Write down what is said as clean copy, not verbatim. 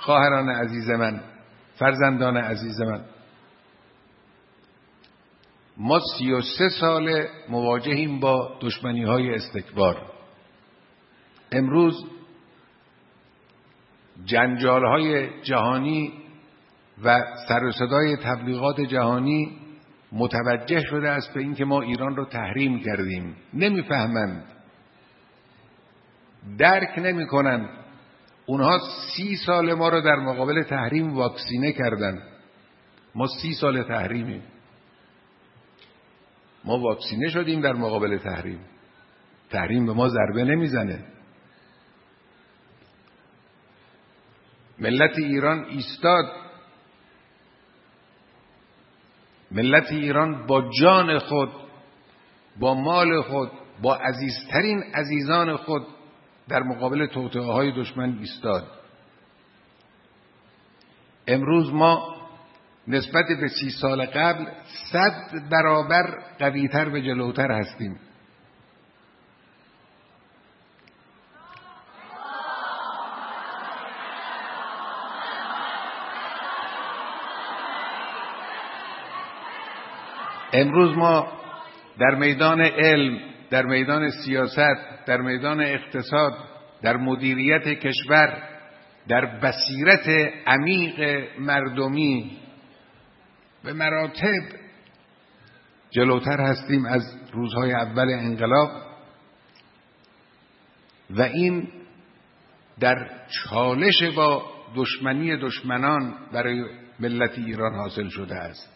خواهران عزیز من، فرزندان عزیز من، ما 33 سال مواجهیم با دشمنی‌های استکبار. امروز جنجال‌های جهانی و سر و صدای تبلیغات جهانی متوجه شده است به اینکه ما ایران رو تحریم کردیم. نمیفهمند، درک نمی‌کنند. اونها 30 سال ما رو در مقابل تحریم واکسینه کردن. ما 30 سال تحریمیم. ما واکسینه شدیم در مقابل تحریم. تحریم به ما ضربه نمیزنه. ملت ایران ایستاد. ملت ایران با جان خود، با مال خود، با عزیزترین عزیزان خود در مقابل توطئه‌های دشمن ایستاد. امروز ما نسبت به 30 سال قبل 100 برابر قوی‌تر و جلوتر هستیم. امروز ما در میدان علم، در میدان سیاست، در میدان اقتصاد، در مدیریت کشور، در بصیرت عمیق مردمی به مراتب جلوتر هستیم از روزهای اول انقلاب و این در چالش با دشمنی دشمنان برای ملت ایران حاصل شده است.